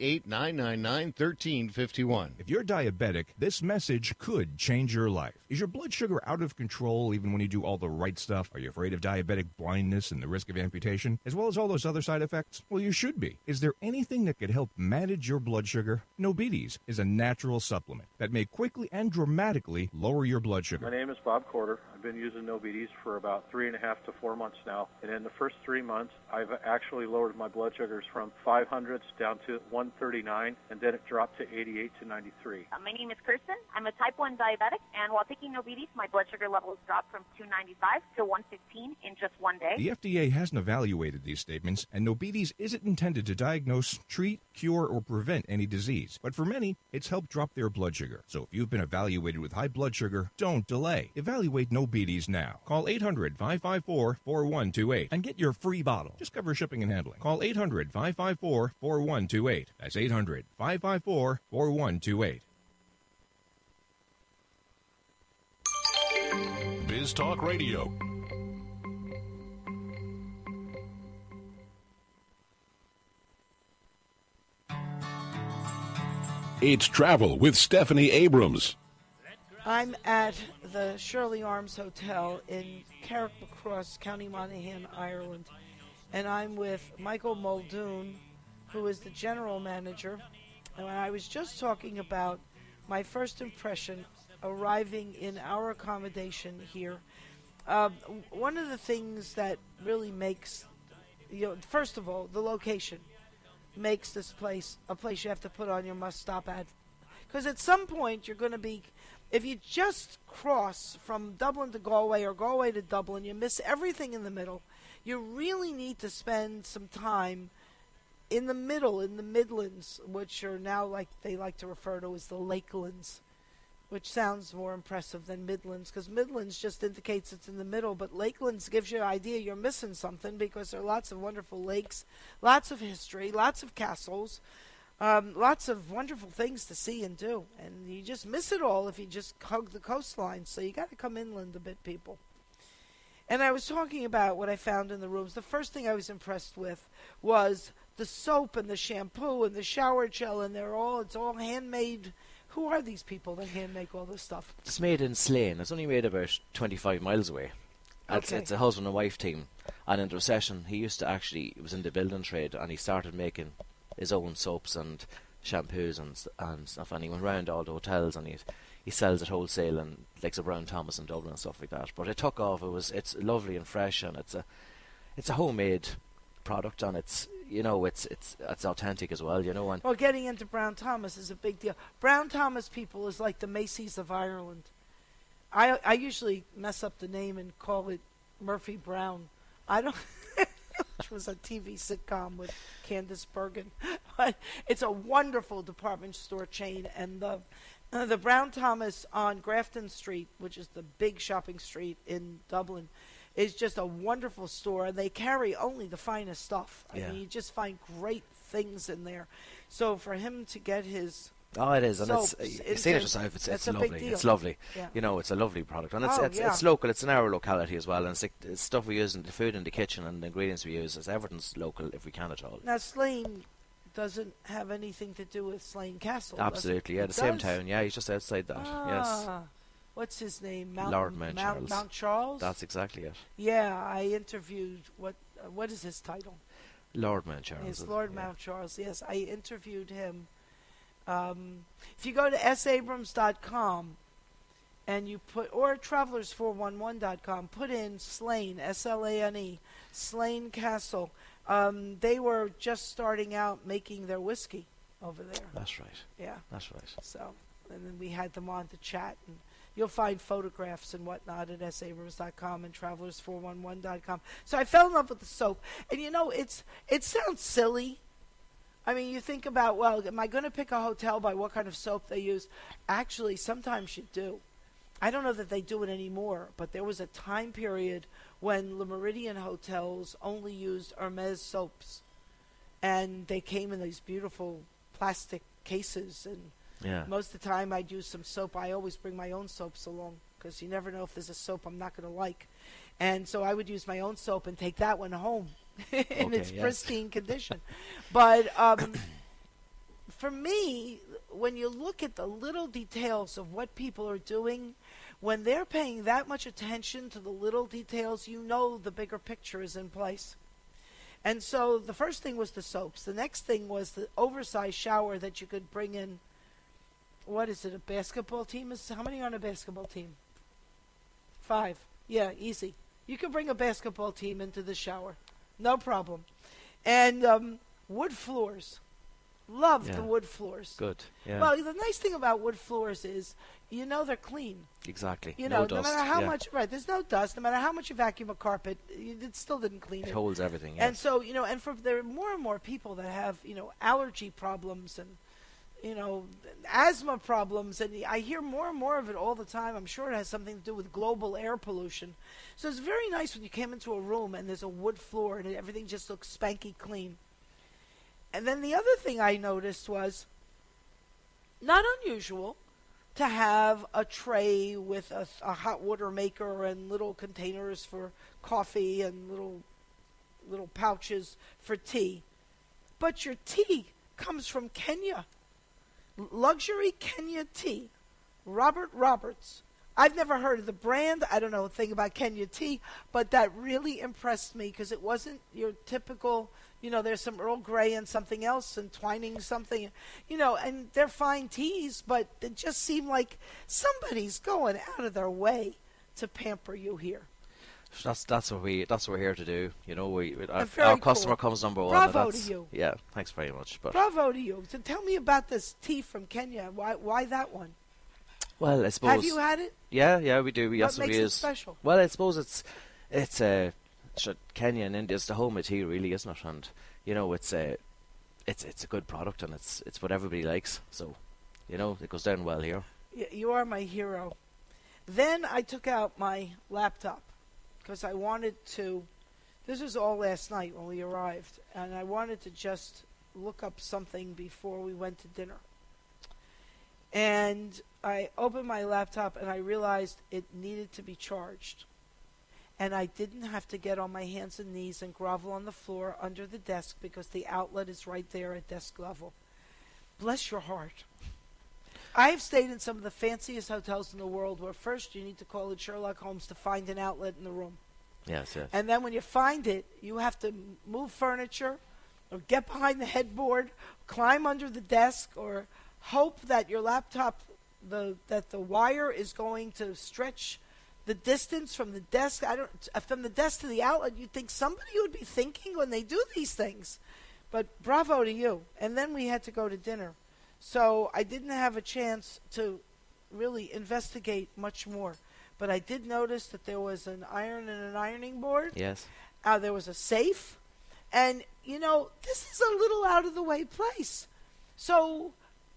[SPEAKER 17] 888-999-1351.
[SPEAKER 18] If you're diabetic, this message could change your life. Is your blood sugar out of control even when you do all the right stuff? Are you afraid of diabetic blindness and the risk of amputation, as well as all those other side effects? Well, you should be. Is there anything that could help manage your blood sugar? Nobetes is a natural supplement that may quickly and dramatically lower your blood sugar.
[SPEAKER 19] My name is Bob Corder. I've been using Nobetes for about 3.5 to 4 months now, and in the first 3 months, I've actually lowered my blood sugars from 500s down to 139, and then it dropped to 88 to 93.
[SPEAKER 20] My name is Kirsten. I'm a type 1 diabetic, and while taking Nobides, my blood sugar levels dropped from 295 to 115 in just one day.
[SPEAKER 18] The FDA hasn't evaluated these statements, and Nobides isn't intended to diagnose, treat, cure, or prevent any disease. But for many, it's helped drop their blood sugar. So if you've been evaluated with high blood sugar, don't delay. Evaluate Nobides now. Call 800-554-4128 and get your free bottle. Just cover shipping and handling. Call 800-554-4128. That's 800-554-4128.
[SPEAKER 9] Biz Talk Radio. It's Travel with Stephanie Abrams.
[SPEAKER 5] I'm at the Shirley Arms Hotel in Carrickmacross, County Monaghan, Ireland, and I'm with Michael Muldoon, who is the general manager. And I was just talking about my first impression arriving in our accommodation here. One of the things that really makes, first of all, the location makes this place a place you have to put on your must-stop ad. Because at some point you're going to be, if you just cross from Dublin to Galway or Galway to Dublin, you miss everything in the middle. You really need to spend some time in the middle, in the Midlands, which are now they like to refer to as the Lakelands, which sounds more impressive than Midlands, because Midlands just indicates it's in the middle, but Lakelands gives you an idea you're missing something, because there are lots of wonderful lakes, lots of history, lots of castles, lots of wonderful things to see and do, and you just miss it all if you just hug the coastline, so you got to come inland a bit, people. And I was talking about what I found in the rooms. The first thing I was impressed with was the soap and the shampoo and the shower gel, and it's all handmade. Who are these people that hand make all this stuff?
[SPEAKER 8] It's made in Slane. It's only made about 25 miles away.
[SPEAKER 5] Okay.
[SPEAKER 8] It's a husband and wife team. And in the recession, he was in the building trade, and he started making his own soaps and shampoos and stuff. And he went around all the hotels, and he sells at wholesale and likes a Brown Thomas in Dublin and stuff like that. But it took off. It's lovely and fresh, and it's a homemade product, and it's authentic as well, And
[SPEAKER 5] well, getting into Brown Thomas is a big deal. Brown Thomas, people, is like the Macy's of Ireland. I usually mess up the name and call it Murphy Brown. I don't. Which was a TV sitcom with Candice Bergen, but it's a wonderful department store chain, and the Brown Thomas on Grafton Street, which is the big shopping street in Dublin, is just a wonderful store, and they carry only the finest stuff. I mean, you just find great things in there. So for him to get his
[SPEAKER 8] it is, and
[SPEAKER 5] soaps,
[SPEAKER 8] you've seen it yourself. It's lovely. It's lovely.
[SPEAKER 5] Yeah.
[SPEAKER 8] It's a lovely product, and it's local. It's in our locality as well, and it's stuff we use in the food in the kitchen and the ingredients we use. Everything's local if we can at all.
[SPEAKER 5] Now Slane doesn't have anything to do with Slane Castle.
[SPEAKER 8] Absolutely, the same town. Yeah, he's just outside that. Yes.
[SPEAKER 5] What's his name?
[SPEAKER 8] Lord Mount Charles.
[SPEAKER 5] Mount Charles?
[SPEAKER 8] That's exactly it.
[SPEAKER 5] Yeah, I interviewed, what is his title?
[SPEAKER 8] Lord Mount Charles.
[SPEAKER 5] It's Lord Mount Charles, yes. I interviewed him. If you go to sabrams.com and you or travelers411.com, put in Slane, S-L-A-N-E, Slane Castle. They were just starting out making their whiskey over there.
[SPEAKER 8] That's right.
[SPEAKER 5] Yeah.
[SPEAKER 8] That's right.
[SPEAKER 5] So, and then we had them on to chat, and you'll find photographs and whatnot at sabrams.com and travelers411.com. So I fell in love with the soap. And it sounds silly. I mean, you think about, well, am I going to pick a hotel by what kind of soap they use? Actually, sometimes you do. I don't know that they do it anymore, but there was a time period when Le Méridien hotels only used Hermes soaps. And they came in these beautiful plastic cases, and most of the time I'd use some soap. I always bring my own soaps along, because you never know if there's a soap I'm not going to like. And so I would use my own soap and take that one home in its pristine condition. But for me, when you look at the little details of what people are doing, when they're paying that much attention to the little details, the bigger picture is in place. And so the first thing was the soaps. The next thing was the oversized shower that you could bring in. What is it, a basketball team? How many are on a basketball team? 5. Yeah, easy. You can bring a basketball team into the shower. No problem. And wood floors. Love
[SPEAKER 8] Yeah.
[SPEAKER 5] the wood floors.
[SPEAKER 8] Good. Yeah.
[SPEAKER 5] Well, the nice thing about wood floors is, they're clean.
[SPEAKER 8] Exactly.
[SPEAKER 5] You
[SPEAKER 8] no
[SPEAKER 5] know,
[SPEAKER 8] dust.
[SPEAKER 5] no matter how
[SPEAKER 8] yeah.
[SPEAKER 5] much, right, there's no dust. No matter how much you vacuum a carpet, it still didn't clean it.
[SPEAKER 8] It holds everything.
[SPEAKER 5] And
[SPEAKER 8] Yes.
[SPEAKER 5] so, and there are more and more people that have, allergy problems and, asthma problems. And I hear more and more of it all the time. I'm sure it has something to do with global air pollution. So it's very nice when you came into a room and there's a wood floor and everything just looks spanky clean. And then the other thing I noticed was not unusual to have a tray with a hot water maker and little containers for coffee and little pouches for tea. But your tea comes from Kenya. Luxury Kenya tea. Robert Roberts. I've never heard of the brand. I don't know a thing about Kenya tea, but that really impressed me because it wasn't your typical, there's some Earl Grey and something else and Twining something, and they're fine teas, but it just seemed like somebody's going out of their way to pamper you here.
[SPEAKER 8] That's what we're here to do. Our
[SPEAKER 5] very
[SPEAKER 8] customer
[SPEAKER 5] cool.
[SPEAKER 8] comes number one.
[SPEAKER 5] Bravo
[SPEAKER 8] and that's,
[SPEAKER 5] to you.
[SPEAKER 8] Yeah, thanks very much. But
[SPEAKER 5] Bravo to you. So tell me about this tea from Kenya. Why that one?
[SPEAKER 8] well, I suppose.
[SPEAKER 5] Have you had it?
[SPEAKER 8] Yeah, we do. Yes,
[SPEAKER 5] What makes
[SPEAKER 8] we
[SPEAKER 5] it
[SPEAKER 8] is.
[SPEAKER 5] special?
[SPEAKER 8] Well, I suppose it's Kenya and India. It's the home of tea, really, isn't it? And it's a good product, and it's what everybody likes. So, it goes down well here.
[SPEAKER 5] You are my hero. Then I took out my laptop because I wanted to. This was all last night when we arrived, and I wanted to just look up something before we went to dinner. And I opened my laptop and I realized it needed to be charged. And I didn't have to get on my hands and knees and grovel on the floor under the desk because the outlet is right there at desk level. Bless your heart. I've stayed in some of the fanciest hotels in the world where first you need to call it Sherlock Holmes to find an outlet in the room.
[SPEAKER 8] Yes.
[SPEAKER 5] And then when you find it, you have to move furniture or get behind the headboard, climb under the desk, or hope that your laptop, that the wire is going to stretch the distance from the desk. From the desk to the outlet. You'd think somebody would be thinking when they do these things. But bravo to you. And then we had to go to dinner. So I didn't have a chance to really investigate much more. But I did notice that there was an iron and an ironing board.
[SPEAKER 8] Yes.
[SPEAKER 5] There was a safe. And, this is a little out of the way place. So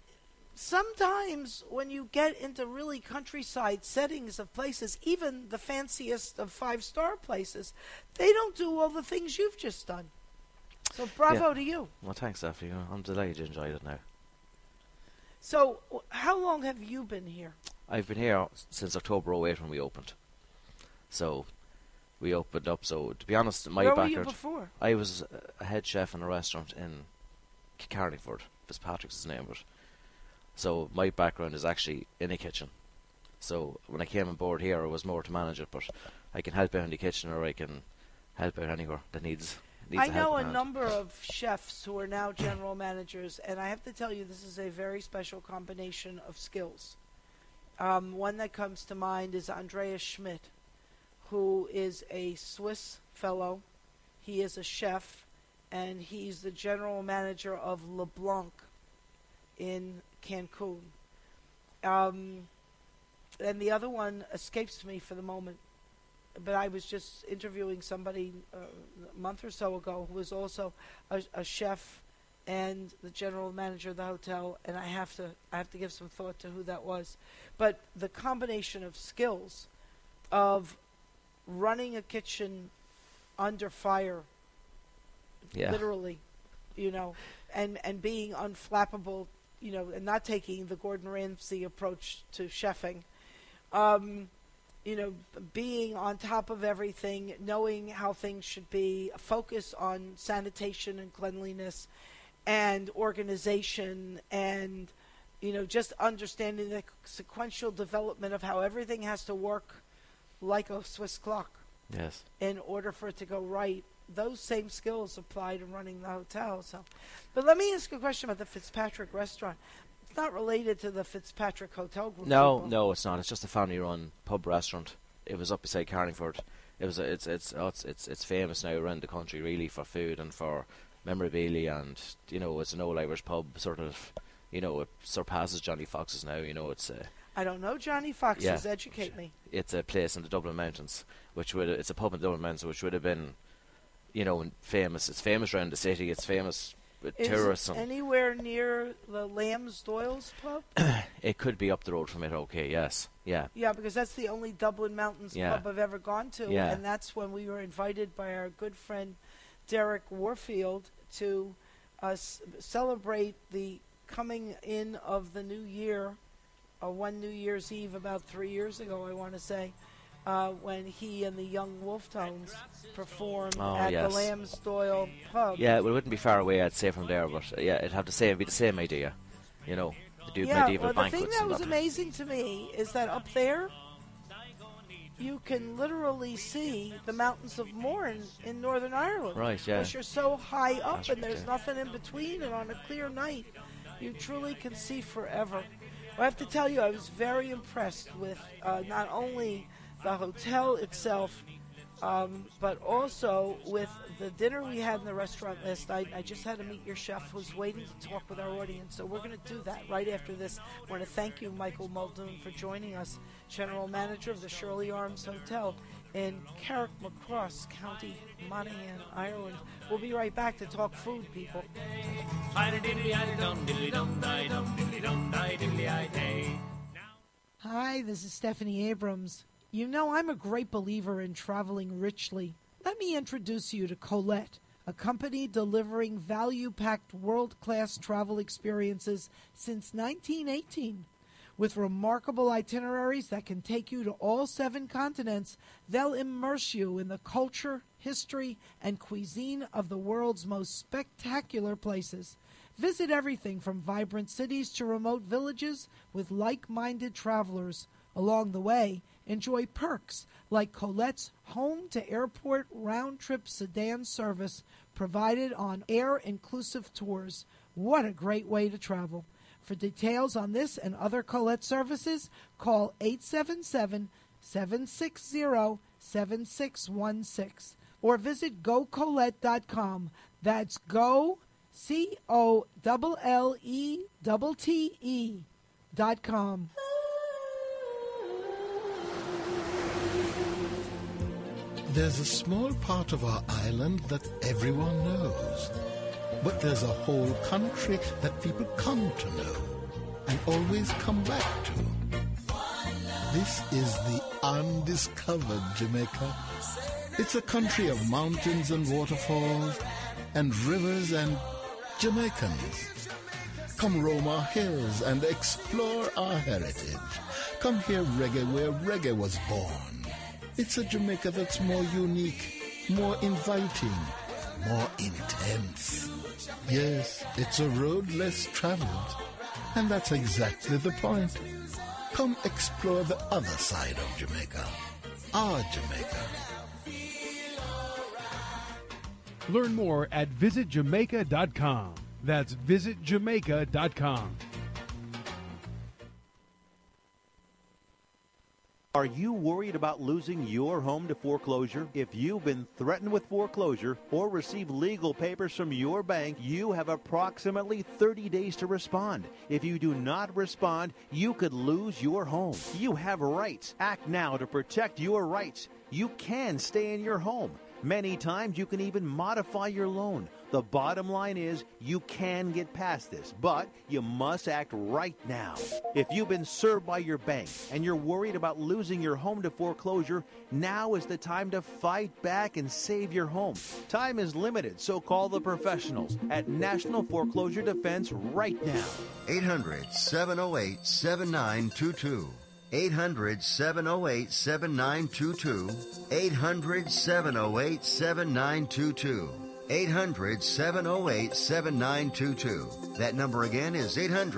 [SPEAKER 5] sometimes when you get into really countryside settings of places, even the fanciest of 5-star places, they don't do all the things you've just done. So bravo to you.
[SPEAKER 8] Well, thanks, Stephanie. I'm delighted you enjoyed it now.
[SPEAKER 5] So how long have you been here?
[SPEAKER 8] I've been here since October 08 when we opened. So we opened up. So to be honest, my
[SPEAKER 5] Where
[SPEAKER 8] background.
[SPEAKER 5] were you before?
[SPEAKER 8] I was a head chef in a restaurant in Carlingford. Fitzpatrick's his name, but so my background is actually in a kitchen. So when I came on board here, it was more to manage it, but I can help out in the kitchen, or I can help out anywhere that needs
[SPEAKER 5] I
[SPEAKER 8] a
[SPEAKER 5] know
[SPEAKER 8] helping
[SPEAKER 5] a
[SPEAKER 8] hand.
[SPEAKER 5] number of chefs who are now general managers, and I have to tell you, this is a very special combination of skills. One that comes to mind is Andreas Schmidt, who is a Swiss fellow. He is a chef, and he's the general manager of LeBlanc in Cancun. And the other one escapes me for the moment. But I was just interviewing somebody a month or so ago who was also a chef and the general manager of the hotel, and I have to give some thought to who that was. But the combination of skills of running a kitchen under fire, literally, and being unflappable, and not taking the Gordon Ramsay approach to chefing. Being on top of everything, knowing how things should be, a focus on sanitation and cleanliness and organization and, just understanding the sequential development of how everything has to work like a Swiss clock.
[SPEAKER 8] Yes.
[SPEAKER 5] In order for it to go right. Those same skills apply to running the hotel. But let me ask you a question about the Fitzpatrick restaurant. It's not related to the Fitzpatrick Hotel Group.
[SPEAKER 8] No, it's not. It's just a family-run pub restaurant. It was up beside Carlingford. It's famous now around the country, really, for food and for memorabilia, and it's an old Irish pub, sort of. It surpasses Johnny Fox's now. It's
[SPEAKER 5] I don't know Johnny Fox's. Educate me.
[SPEAKER 8] It's a place in the Dublin Mountains, it's a pub in the Dublin Mountains, which would have been, famous. It's famous around the city. It's famous with tourists.
[SPEAKER 5] Is it anywhere near the Lamb's Doyle's pub?
[SPEAKER 8] It could be up the road from it. Okay, yes, yeah.
[SPEAKER 5] Yeah, because that's the only Dublin Mountains pub I've ever gone to, and that's when we were invited by our good friend Derek Warfield to celebrate the coming in of the new year, one New Year's Eve about 3 years ago, I want to say, when he and the Young Wolftones performed at the Lamb's Doyle pub.
[SPEAKER 8] Yeah, well, it wouldn't be far away, I'd say, from there, but it'd have to be the same idea, they do medieval banquets.
[SPEAKER 5] The thing that was amazing to me is that up there, you can literally see the mountains of Mourne in Northern Ireland.
[SPEAKER 8] Right, yeah.
[SPEAKER 5] Because you're so high up and there's nothing in between, and on a clear night, you truly can see forever. I have to tell you, I was very impressed with not only the hotel itself, but also with the dinner we had in the restaurant last night. I just had to meet your chef who's waiting to talk with our audience, so we're going to do that right after this. I want to thank you, Michael Muldoon, for joining us, General Manager of the Shirley Arms Hotel in Carrickmacross, County Monaghan, Ireland. We'll be right back to talk food, people. Hi, this is Stephanie Abrams. I'm a great believer in traveling richly. Let me introduce you to Colette, a company delivering value-packed world-class travel experiences since 1918. With remarkable itineraries that can take you to all 7 continents, they'll immerse you in the culture, history, and cuisine of the world's most spectacular places. Visit everything from vibrant cities to remote villages with like-minded travelers. Along the way, enjoy perks like Colette's home-to-airport round-trip sedan service provided on air-inclusive tours. What a great way to travel. For details on this and other Colette services, call 877-760-7616 or visit GoColette.com. That's Go, COLLETTE.com.
[SPEAKER 21] There's a small part of our island that everyone knows. But there's a whole country that people come to know and always come back to. This is the undiscovered Jamaica. It's a country of mountains and waterfalls and rivers and Jamaicans. Come roam our hills and explore our heritage. Come hear reggae where reggae was born. It's a Jamaica that's more unique, more inviting, more intense. Yes, it's a road less traveled, and that's exactly the point. Come explore the other side of Jamaica, our Jamaica.
[SPEAKER 6] Learn more at visitjamaica.com. That's visitjamaica.com.
[SPEAKER 22] Are you worried about losing your home to foreclosure? If you've been threatened with foreclosure or received legal papers from your bank, you have approximately 30 days to respond. If you do not respond, you could lose your home. You have rights. Act now to protect your rights. You can stay in your home. Many times you can even modify your loan. The bottom line is you can get past this, but you must act right now. If you've been served by your bank and you're worried about losing your home to foreclosure, now is the time to fight back and save your home. Time is limited, so call the professionals at National Foreclosure Defense right now.
[SPEAKER 23] 800-708-7922. 800-708-7922. 800-708-7922. 800-708-7922. That number again is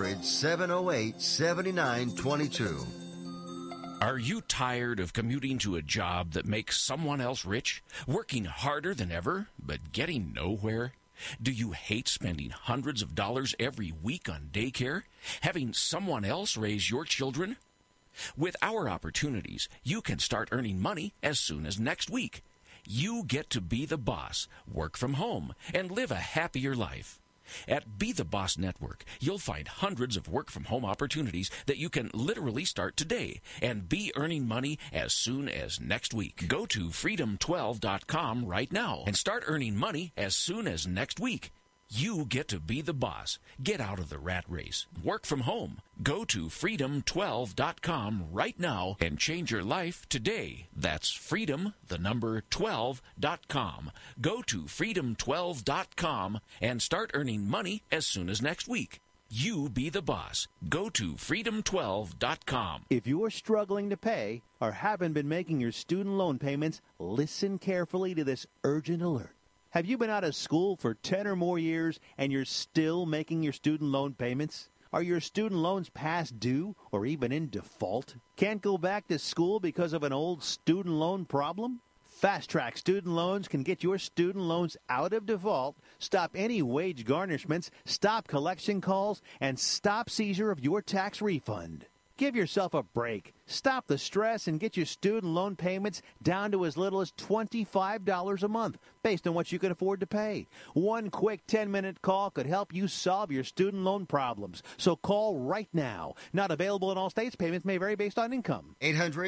[SPEAKER 23] 800-708-7922.
[SPEAKER 24] Are you tired of commuting to a job that makes someone else rich? Working harder than ever, but getting nowhere? Do you hate spending hundreds of dollars every week on daycare? Having someone else raise your children? With our opportunities, you can start earning money as soon as next week. You get to be the boss, work from home, and live a happier life. At Be the Boss Network, you'll find hundreds of work-from-home opportunities that you can literally start today and be earning money as soon as next week. Go to freedom12.com right now and start earning money as soon as next week. You get to be the boss. Get out of the rat race. Work from home. Go to freedom12.com right now and change your life today. That's freedom12.com. Go to freedom12.com and start earning money as soon as next week. You be the boss. Go to freedom12.com.
[SPEAKER 10] If you're struggling to pay or haven't been making your student loan payments, listen carefully to this urgent alert. Have you been out of school for 10 or more years and you're still making your student loan payments? Are your student loans past due or even in default? Can't go back to school because of an old student loan problem? Fast Track Student Loans can get your student loans out of default, stop any wage garnishments, stop collection calls, and stop seizure of your tax refund. Give yourself a break. Stop the stress and get your student loan payments down to as little as $25 a month based on what you can afford to pay. One quick 10-minute call could help you solve your student loan problems. So call right now. Not available in all states. Payments may vary based on income.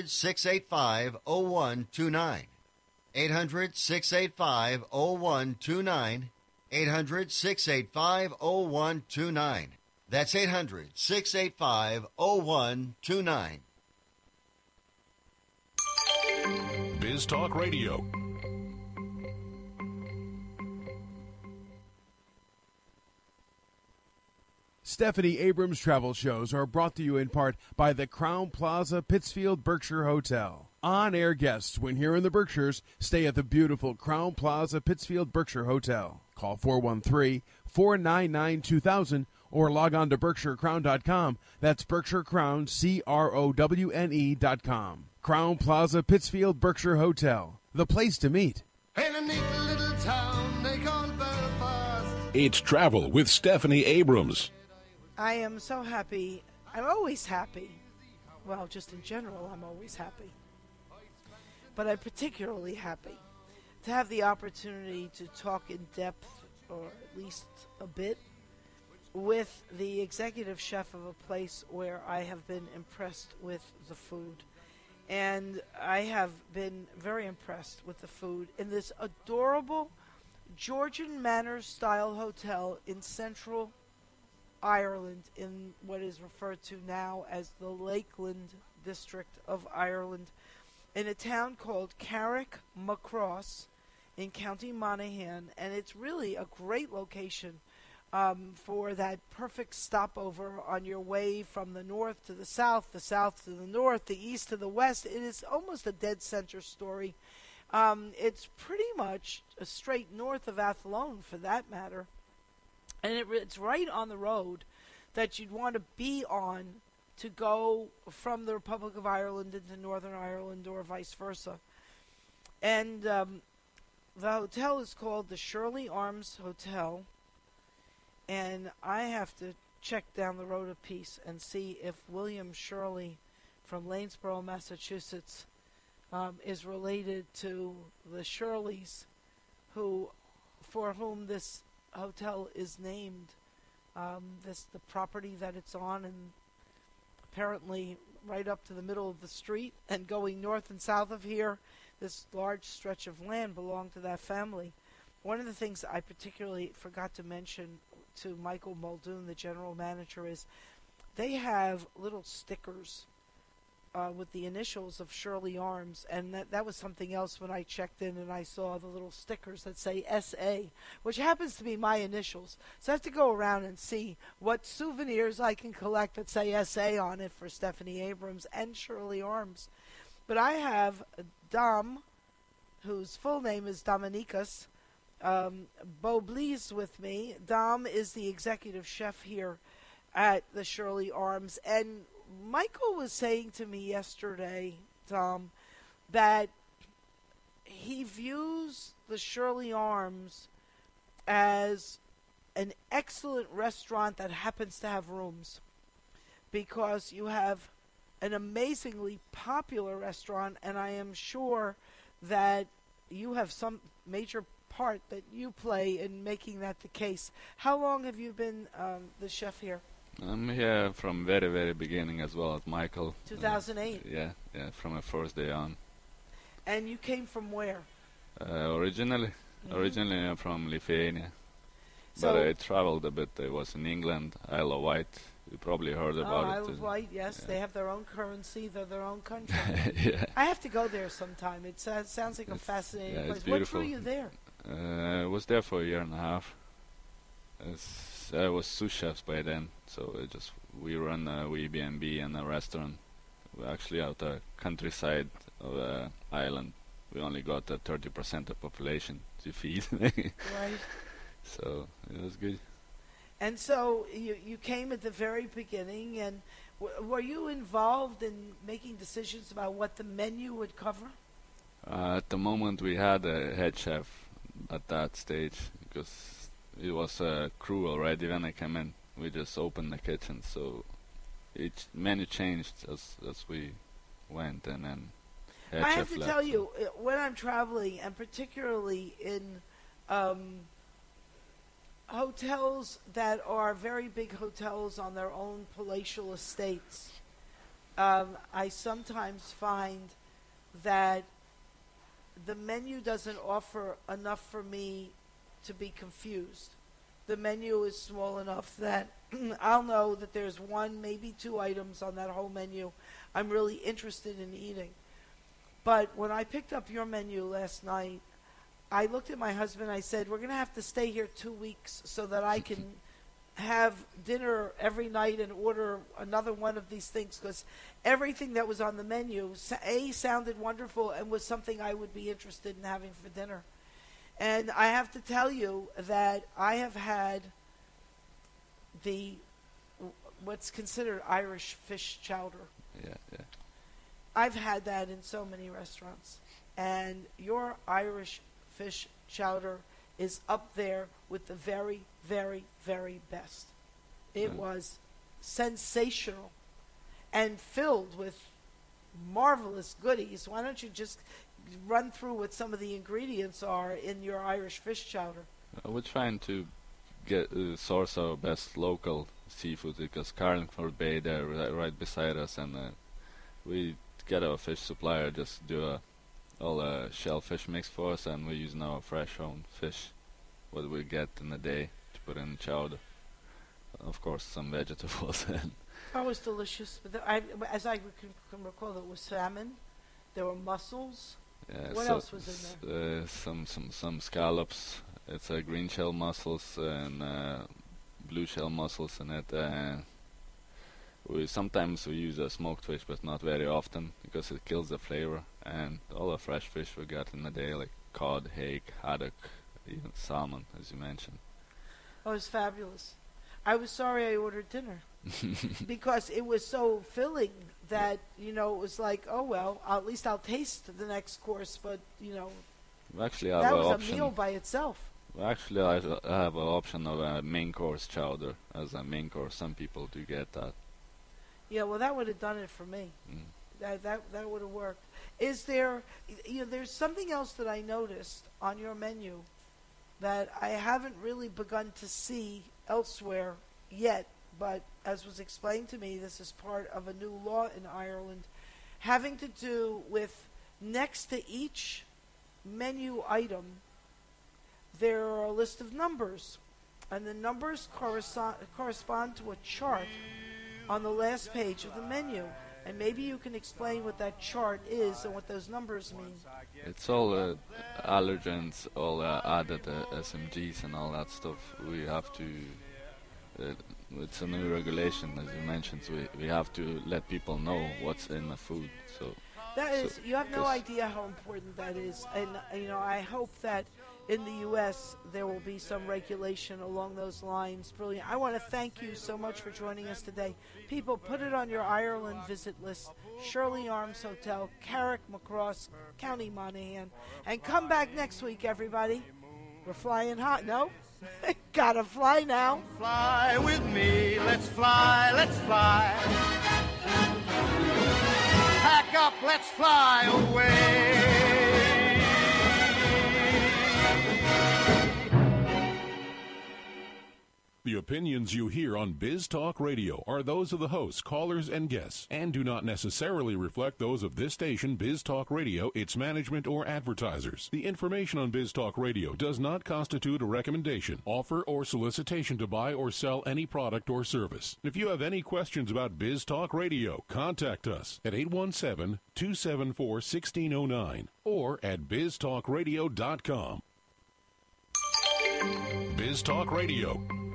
[SPEAKER 23] 800-685-0129. 800-685-0129. 800-685-0129. That's 800-685-0129.
[SPEAKER 9] Biz Talk Radio.
[SPEAKER 6] Stephanie Abrams travel shows are brought to you in part by the Crown Plaza Pittsfield Berkshire Hotel. On-air guests, when here in the Berkshires, stay at the beautiful Crown Plaza Pittsfield Berkshire Hotel. Call 413-499-2000 or log on to BerkshireCrown.com. That's BerkshireCrown, CROWNE.com. Crown Plaza Pittsfield Berkshire Hotel, the place to meet.
[SPEAKER 21] In a neat little town they call Belfast.
[SPEAKER 9] It's Travel with Stephanie Abrams.
[SPEAKER 5] I am so happy. I'm always happy. Well, just in general, I'm always happy. But I'm particularly happy to have the opportunity to talk in depth, or at least a bit, with the executive chef of a place where I have been impressed with the food. And I have been very impressed with the food in this adorable Georgian Manor-style hotel in central Ireland, in what is referred to now as the Lakeland district of Ireland, in a town called Carrickmacross in County Monaghan. And it's really a great location for that perfect stopover on your way from the north to the south to the north, the east to the west. It is almost a dead center story. It's pretty much straight north of Athlone, for that matter. And it's right on the road that you'd want to be on to go from the Republic of Ireland into Northern Ireland or vice versa. And the hotel is called the Shirley Arms Hotel. And I have to check down the road a piece and see if William Shirley from Lanesboro, Massachusetts, is related to the Shirleys, for whom this hotel is named. The property that it's on, and apparently right up to the middle of the street and going north and south of here, this large stretch of land belonged to that family. One of the things I particularly forgot to mention to Michael Muldoon, the general manager, is they have little stickers with the initials of Shirley Arms, and that was something else when I checked in and I saw the little stickers that say S.A., which happens to be my initials. So I have to go around and see what souvenirs I can collect that say S.A. on it for Stephanie Abrams and Shirley Arms. But I have Dom, whose full name is Dominikas, Boblis with me. Dom is the executive chef here at the Shirley Arms, and Michael was saying to me yesterday, Dom, that he views the Shirley Arms as an excellent restaurant that happens to have rooms, because you have an amazingly popular restaurant, and I am sure that you have some major part that you play in making that the case. How long have you been the chef here?
[SPEAKER 1] I'm here from very, very beginning as well as Michael.
[SPEAKER 5] 2008?
[SPEAKER 1] Yeah, from the first day on.
[SPEAKER 5] And you came from where?
[SPEAKER 1] Originally I'm from Lithuania.
[SPEAKER 5] So
[SPEAKER 1] but I traveled a bit. I was in England, Isle of Wight. You probably heard about it.
[SPEAKER 5] Isle of Wight, yes. They have their own currency. They're their own country.
[SPEAKER 1] Yeah.
[SPEAKER 5] I have to go there sometime. It sounds like a fascinating place.
[SPEAKER 1] It's beautiful.
[SPEAKER 5] What drew you there?
[SPEAKER 1] I was there for a year and a half. I was sous chefs by then, so we run a B&B and a restaurant. We're actually out the countryside of the island. We only got 30% of population to feed.
[SPEAKER 5] Right.
[SPEAKER 1] So it was good.
[SPEAKER 5] And so you came at the very beginning, and were you involved in making decisions about what the menu would cover?
[SPEAKER 1] At the moment, we had a head chef at that stage because it was a crew already when I came in. We just opened the kitchen, so each menu changed as we went, and then head
[SPEAKER 5] I
[SPEAKER 1] chef
[SPEAKER 5] have to
[SPEAKER 1] left.
[SPEAKER 5] tell you, when I'm traveling, and particularly in hotels that are very big hotels on their own palatial estates, I sometimes find that the menu doesn't offer enough for me to be confused. The menu is small enough that I'll know that there's one, maybe two items on that whole menu I'm really interested in eating. But when I picked up your menu last night, I looked at my husband, I said, we're going to have to stay here 2 weeks so that I can have dinner every night and order another one of these things, because everything that was on the menu, sounded wonderful and was something I would be interested in having for dinner. And I have to tell you that I have had what's considered Irish fish chowder.
[SPEAKER 1] Yeah.
[SPEAKER 5] I've had that in so many restaurants. And your Irish fish chowder is up there with the very, very, very best. It was sensational and filled with marvelous goodies. Why don't you just run through what some of the ingredients are in your Irish fish chowder?
[SPEAKER 1] We're trying to source our best local seafood because Carlingford Bay there right beside us, and we get our fish supplier just do all shellfish mix for us, and we're using our fresh own fish, what we get in a day, to put in chowder. Of course, some vegetables.
[SPEAKER 5] Oh, it was delicious. But as I can recall, there was salmon, there were mussels.
[SPEAKER 1] Yeah,
[SPEAKER 5] what else was in there?
[SPEAKER 1] Some scallops. It's green shell mussels and blue shell mussels in it. Sometimes we use a smoked fish, but not very often because it kills the flavor. And all the fresh fish we got in a day, like cod, hake, haddock, even salmon, as you mentioned.
[SPEAKER 5] Oh, it was fabulous. I was sorry I ordered dinner because it was so filling that, it was like, oh, well, at least I'll taste the next course, but,
[SPEAKER 1] we actually have
[SPEAKER 5] that
[SPEAKER 1] an
[SPEAKER 5] was
[SPEAKER 1] option.
[SPEAKER 5] a meal by itself.
[SPEAKER 1] Actually, I have an option of a main course chowder as a main course. Some people do get that.
[SPEAKER 5] Yeah, well, that would have done it for me. That would have worked. Is there, there's something else that I noticed on your menu that I haven't really begun to see elsewhere yet, but as was explained to me, this is part of a new law in Ireland having to do with next to each menu item, there are a list of numbers, and the numbers correspond to a chart on the last page of the menu. And maybe you can explain what that chart is and what those numbers mean.
[SPEAKER 1] It's all allergens, all added SMGs and all that stuff. We have to, it's a new regulation, as you mentioned, so we have to let people know what's in the food. So
[SPEAKER 5] you have no idea how important that is. And, I hope that in the U.S. there will be some regulation along those lines. Brilliant. I want to thank you so much for joining us today. People, put it on your Ireland visit list. Shirley Arms Hotel, Carrick Macross, County Monaghan. And come back next week, everybody. We're flying hot. No? Gotta fly now.
[SPEAKER 2] Fly with me. Let's fly. Let's fly. Pack up. Let's fly away.
[SPEAKER 9] The opinions you hear on Biz Talk Radio are those of the hosts, callers, and guests, and do not necessarily reflect those of this station, Biz Talk Radio, its management, or advertisers. The information on Biz Talk Radio does not constitute a recommendation, offer, or solicitation to buy or sell any product or service. If you have any questions about Biz Talk Radio, contact us at 817-274-1609 or at biztalkradio.com. Biz Talk Radio.